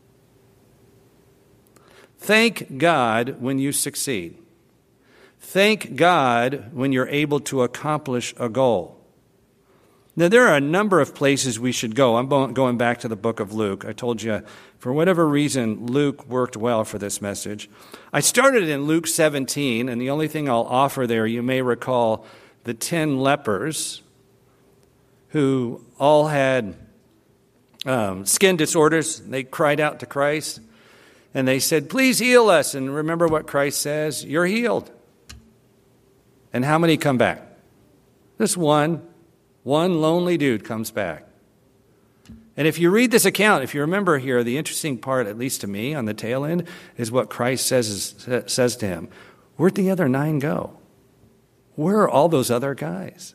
Speaker 1: Thank God when you succeed. Thank God when you're able to accomplish a goal. Now, there are a number of places we should go. I'm going back to the book of Luke. I told you, for whatever reason, Luke worked well for this message. I started in Luke 17, and the only thing I'll offer there, you may recall the 10 lepers who all had skin disorders. They cried out to Christ, and they said, please heal us. And remember what Christ says, you're healed. And how many come back? Just one. One lonely dude comes back. And if you read this account, if you remember here, the interesting part, at least to me, on the tail end, is what Christ says to him. Where'd the other 9 go? Where are all those other guys?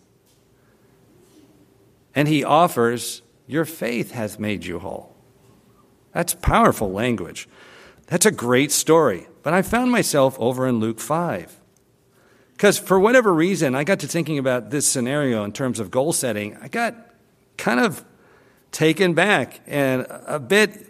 Speaker 1: And he offers, your faith has made you whole. That's powerful language. That's a great story. But I found myself over in Luke 5. Because for whatever reason, I got to thinking about this scenario in terms of goal setting. I got kind of taken back and a bit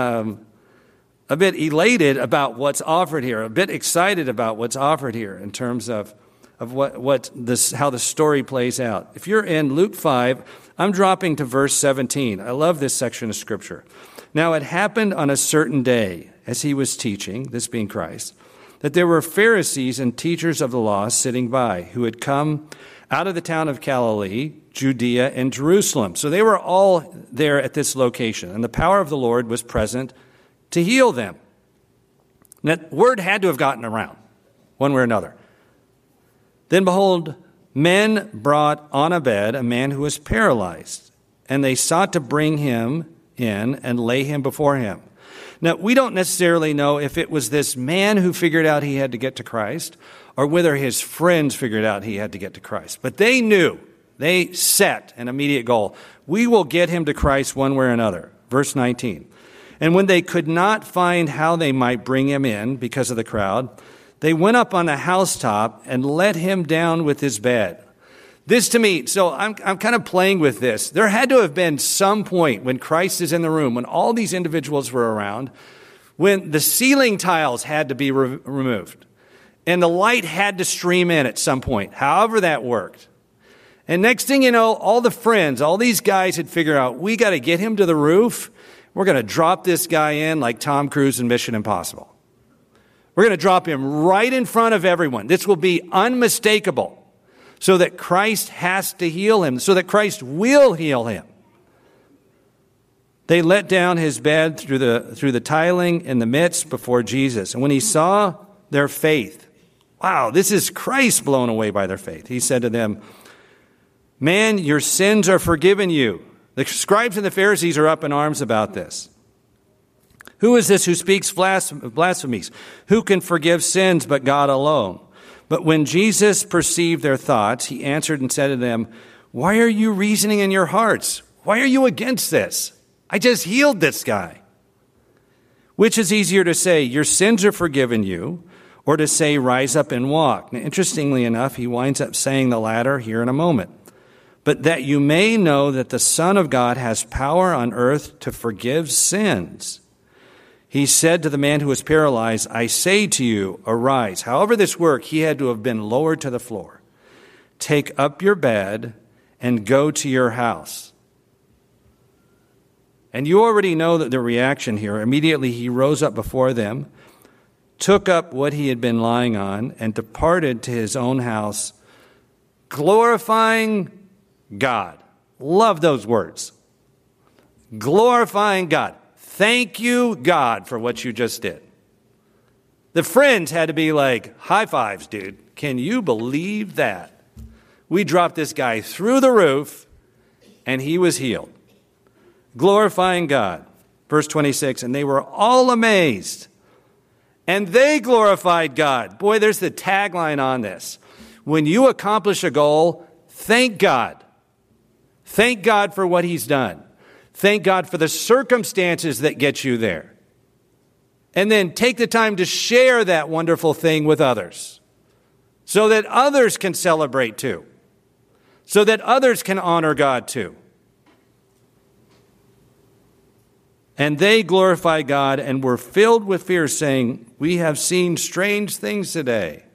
Speaker 1: elated about what's offered here, a bit excited about what's offered here in terms of how the story plays out. If you're in Luke 5, I'm dropping to verse 17. I love this section of Scripture. Now it happened on a certain day, as he was teaching, this being Christ, that there were Pharisees and teachers of the law sitting by who had come out of the town of Galilee, Judea, and Jerusalem. So they were all there at this location, and the power of the Lord was present to heal them. Now, word had to have gotten around, one way or another. Then behold, men brought on a bed a man who was paralyzed, and they sought to bring him in and lay him before him. Now, we don't necessarily know if it was this man who figured out he had to get to Christ or whether his friends figured out he had to get to Christ. But they knew, they set an immediate goal. We will get him to Christ one way or another. Verse 19. And when they could not find how they might bring him in because of the crowd, they went up on a housetop and let him down with his bed. This to me, so I'm kind of playing with this. There had to have been some point when Christ is in the room, when all these individuals were around, when the ceiling tiles had to be removed and the light had to stream in at some point, however that worked. And next thing you know, all the friends, all these guys had figured out, we got to get him to the roof. We're going to drop this guy in like Tom Cruise in Mission Impossible. We're going to drop him right in front of everyone. This will be unmistakable. So that Christ has to heal him, so that Christ will heal him. They let down his bed through the tiling in the midst before Jesus. And when he saw their faith, wow, this is Christ blown away by their faith. He said to them, man, your sins are forgiven you. The scribes and the Pharisees are up in arms about this. Who is this who speaks blasphemies? Who can forgive sins but God alone? But when Jesus perceived their thoughts, he answered and said to them, why are you reasoning in your hearts? Why are you against this? I just healed this guy. Which is easier to say, your sins are forgiven you, or to say, rise up and walk? Now, interestingly enough, he winds up saying the latter here in a moment. But that you may know that the Son of God has power on earth to forgive sins. He said to the man who was paralyzed, I say to you, arise. However this worked, he had to have been lowered to the floor. Take up your bed and go to your house. And you already know that the reaction here. Immediately he rose up before them, took up what he had been lying on, and departed to his own house, glorifying God. Love those words. Glorifying God. Thank you, God, for what you just did. The friends had to be like, high fives, dude. Can you believe that? We dropped this guy through the roof, and he was healed. Glorifying God. Verse 26, and they were all amazed, and they glorified God. Boy, there's the tagline on this. When you accomplish a goal, thank God. Thank God for what he's done. Thank God for the circumstances that get you there. And then take the time to share that wonderful thing with others so that others can celebrate too, so that others can honor God too. And they glorified God and were filled with fear, saying, "We have seen strange things today."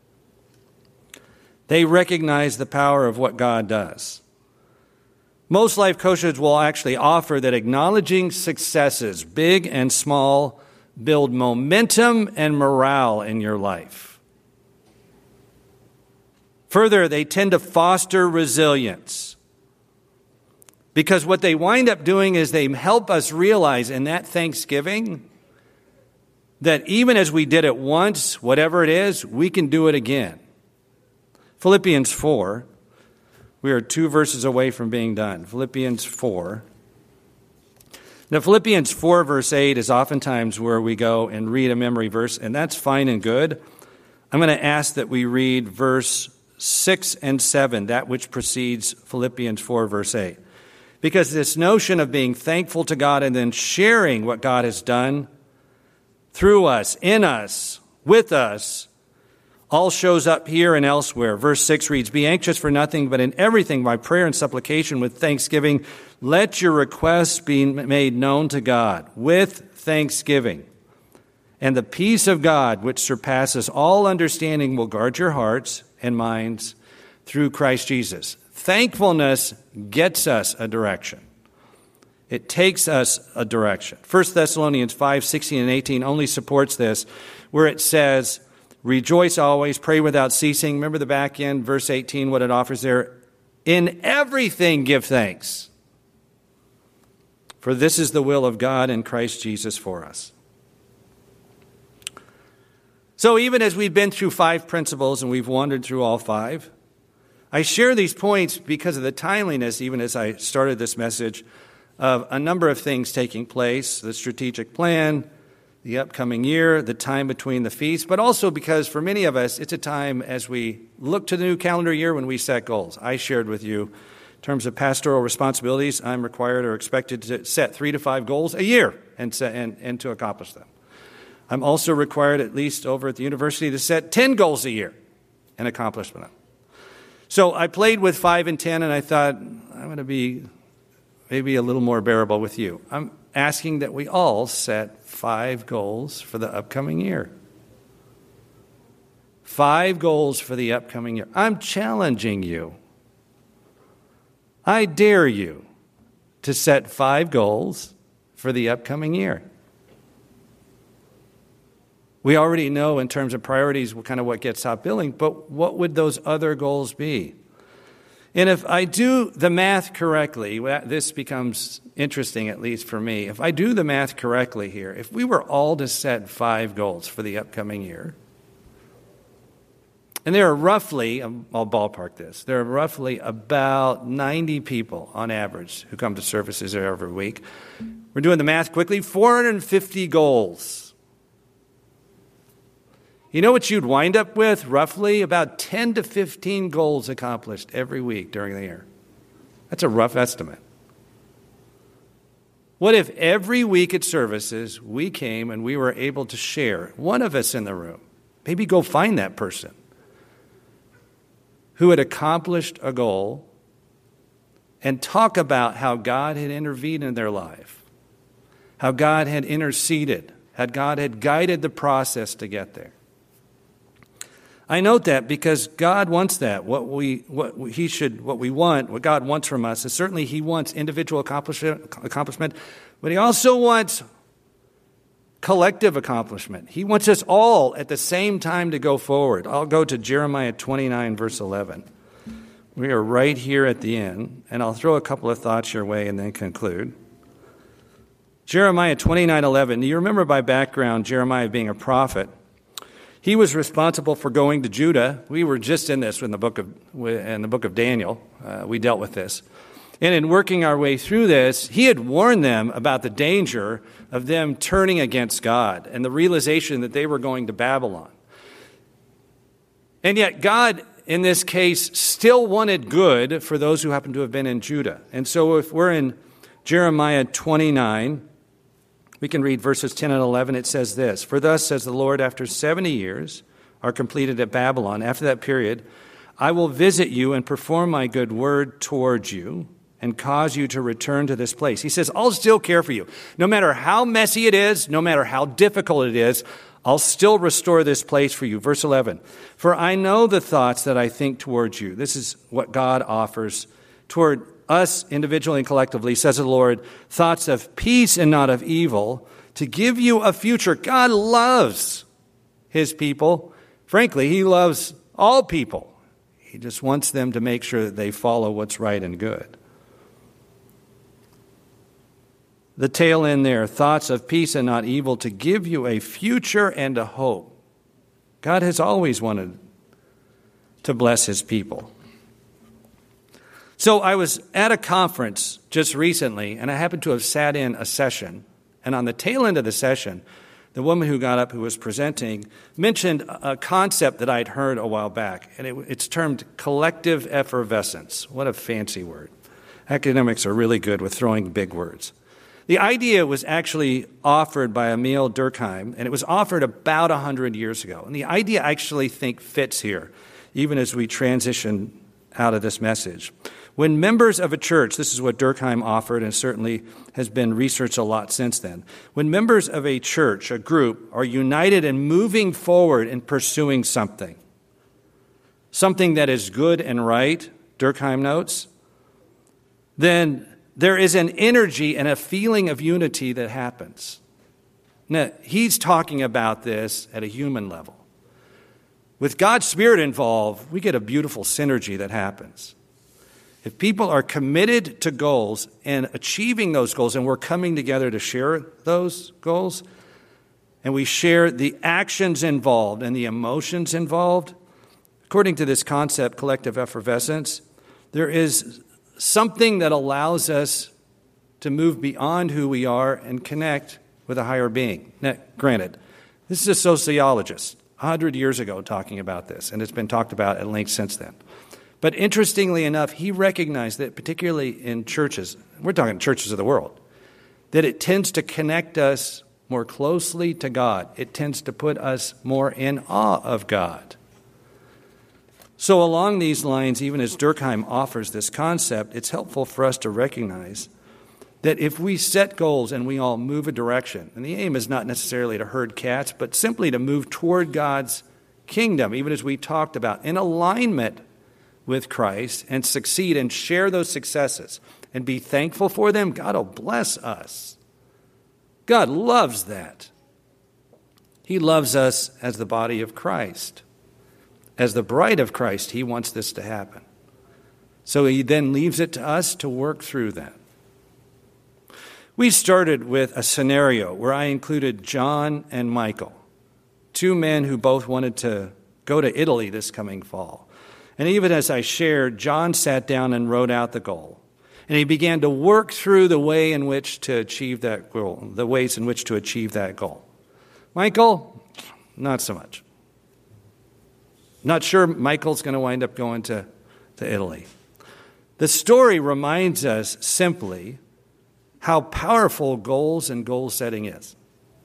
Speaker 1: They recognize the power of what God does. Most life coaches will actually offer that acknowledging successes, big and small, build momentum and morale in your life. Further, they tend to foster resilience. Because what they wind up doing is they help us realize in that Thanksgiving that even as we did it once, whatever it is, we can do it again. Philippians 4, we are 2 verses away from being done. Philippians 4. Now, Philippians 4 verse 8 is oftentimes where we go and read a memory verse, and that's fine and good. I'm going to ask that we read verse 6 and 7, that which precedes Philippians 4 verse 8. Because this notion of being thankful to God and then sharing what God has done through us, in us, with us, all shows up here and elsewhere. Verse 6 reads, "Be anxious for nothing, but in everything by prayer and supplication with thanksgiving, let your requests be made known to God with thanksgiving. And the peace of God, which surpasses all understanding, will guard your hearts and minds through Christ Jesus." Thankfulness gets us a direction. It takes us a direction. 1 Thessalonians 5, 16 and 18 only supports this, where it says, "Rejoice always, pray without ceasing." Remember the back end, verse 18, what it offers there? "In everything give thanks, for this is the will of God in Christ Jesus for us." So even as we've been through 5 principles and we've wandered through all 5, I share these points because of the timeliness, even as I started this message, of a number of things taking place, the strategic plan, the upcoming year, the time between the feasts, but also because for many of us, it's a time as we look to the new calendar year when we set goals. I shared with you, in terms of pastoral responsibilities, I'm required or expected to set 3 to 5 goals a year and to accomplish them. I'm also required, at least over at the university, to set 10 goals a year and accomplish them. So I played with 5 and 10, and I thought, I'm going to be maybe a little more bearable with you. I'm asking that we all set 5 goals for the upcoming year. 5 goals for the upcoming year. I'm challenging you. I dare you to set 5 goals for the upcoming year. We already know in terms of priorities kind of what gets top billing, but what would those other goals be? And if I do the math correctly, this becomes interesting, at least for me. If I do the math correctly here, if we were all to set 5 goals for the upcoming year, and there are roughly, I'll ballpark this, there are roughly about 90 people on average who come to services every week. We're doing the math quickly, 450 goals. You know what you'd wind up with? Roughly about 10 to 15 goals accomplished every week during the year. That's a rough estimate. What if every week at services we came and we were able to share, one of us in the room, maybe go find that person who had accomplished a goal and talk about how God had intervened in their life, how God had interceded, how God had guided the process to get there. I note that because God wants that. What we want, what God wants from us is certainly He wants individual accomplishment, but He also wants collective accomplishment. He wants us all at the same time to go forward. I'll go to Jeremiah 29, verse 11. We are right here at the end, and I'll throw a couple of thoughts your way and then conclude. Jeremiah 29:11. You remember by background Jeremiah being a prophet. He was responsible for going to Judah. We were just in this in the book of Daniel. We dealt with this. And in working our way through this, he had warned them about the danger of them turning against God and the realization that they were going to Babylon. And yet God, in this case, still wanted good for those who happen to have been in Judah. And so if we're in Jeremiah 29, we can read verses 10 and 11. It says this, "For thus says the Lord, after 70 years are completed at Babylon, after that period, I will visit you and perform my good word towards you and cause you to return to this place." He says, I'll still care for you. No matter how messy it is, no matter how difficult it is, I'll still restore this place for you. Verse 11, "For I know the thoughts that I think towards you." This is what God offers toward us individually and collectively, says the Lord, "thoughts of peace and not of evil, to give you a future." God loves his people. Frankly, he loves all people. He just wants them to make sure that they follow what's right and good. The tail end there, "thoughts of peace and not evil, to give you a future and a hope." God has always wanted to bless his people. So I was at a conference just recently, and I happened to have sat in a session. And on the tail end of the session, the woman who got up, who was presenting, mentioned a concept that I'd heard a while back, and it's termed collective effervescence. What a fancy word. Academics are really good with throwing big words. The idea was actually offered by Emil Durkheim, and it was offered about 100 years ago. And the idea I actually think fits here, even as we transition out of this message. When members of a church, this is what Durkheim offered and certainly has been researched a lot since then. When members of a church, a group, are united and moving forward in pursuing something that is good and right, Durkheim notes, then there is an energy and a feeling of unity that happens. Now, he's talking about this at a human level. With God's Spirit involved, we get a beautiful synergy that happens. If people are committed to goals and achieving those goals, and we're coming together to share those goals, and we share the actions involved and the emotions involved, according to this concept, collective effervescence, there is something that allows us to move beyond who we are and connect with a higher being. Now, granted, this is a sociologist 100 years ago talking about this, and it's been talked about at length since then. But interestingly enough, he recognized that particularly in churches, we're talking churches of the world, that it tends to connect us more closely to God. It tends to put us more in awe of God. So along these lines, even as Durkheim offers this concept, it's helpful for us to recognize that if we set goals and we all move a direction, and the aim is not necessarily to herd cats, but simply to move toward God's kingdom, even as we talked about, in alignment with Christ, and succeed and share those successes and be thankful for them, God will bless us. God loves that. He loves us as the body of Christ. As the bride of Christ, he wants this to happen. So he then leaves it to us to work through that. We started with a scenario where I included John and Michael, two men who both wanted to go to Italy this coming fall. And even as I shared, John sat down and wrote out the goal. And he began to work through the way in which to achieve that goal, the ways in which to achieve that goal. Michael, not so much. Not sure Michael's going to wind up going to Italy. The story reminds us simply how powerful goals and goal setting is.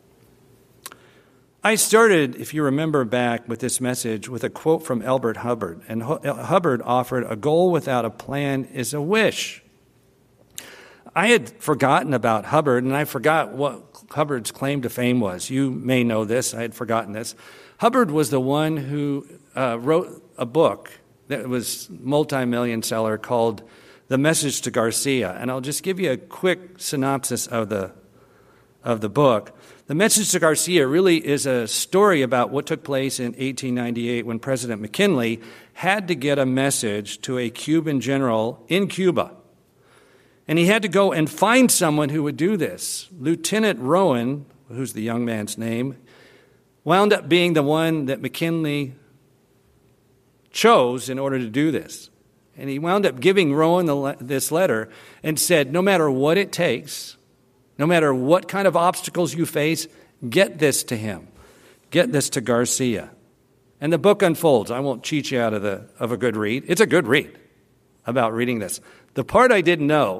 Speaker 1: I started, if you remember back, with this message with a quote from Elbert Hubbard. And Hubbard offered, "A goal without a plan is a wish." I had forgotten about Hubbard, and I forgot what Hubbard's claim to fame was. You may know this. I had forgotten this. Hubbard was the one who wrote a book that was multi-million seller called The Message to Garcia. And I'll just give you a quick synopsis of the book. The Message to Garcia really is a story about what took place in 1898 when President McKinley had to get a message to a Cuban general in Cuba. And he had to go and find someone who would do this. Lieutenant Rowan, who's the young man's name, wound up being the one that McKinley chose in order to do this. And he wound up giving Rowan this letter and said, no matter what it takes, no matter what kind of obstacles you face, get this to him. Get this to Garcia. And the book unfolds. I won't cheat you out of a good read. It's a good read about reading this. The part I didn't know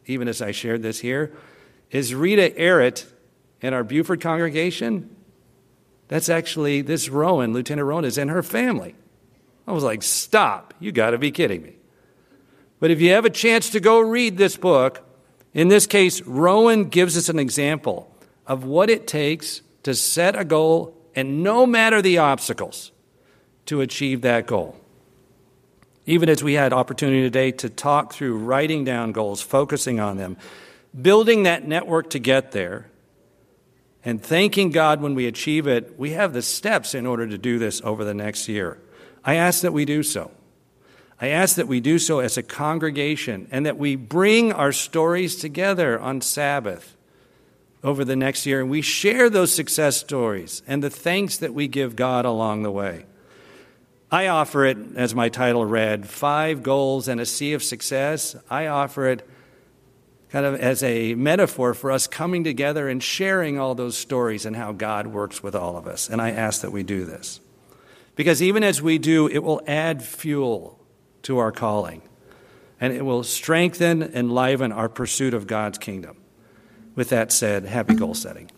Speaker 1: even as I shared this here, is Rita Arrett in our Buford congregation. That's actually this Rowan, Lieutenant Rowan, is in her family. I was like, stop, you got to be kidding me. But if you have a chance to go read this book, in this case, Rowan gives us an example of what it takes to set a goal and no matter the obstacles to achieve that goal. Even as we had opportunity today to talk through writing down goals, focusing on them, building that network to get there, and thanking God when we achieve it, we have the steps in order to do this over the next year. I ask that we do so. I ask that we do so as a congregation and that we bring our stories together on Sabbath over the next year and we share those success stories and the thanks that we give God along the way. I offer it, as my title read, 5 goals and a sea of success. I offer it kind of as a metaphor for us coming together and sharing all those stories and how God works with all of us. And I ask that we do this. Because even as we do, it will add fuel to our calling. And it will strengthen and enliven our pursuit of God's kingdom. With that said, happy goal setting.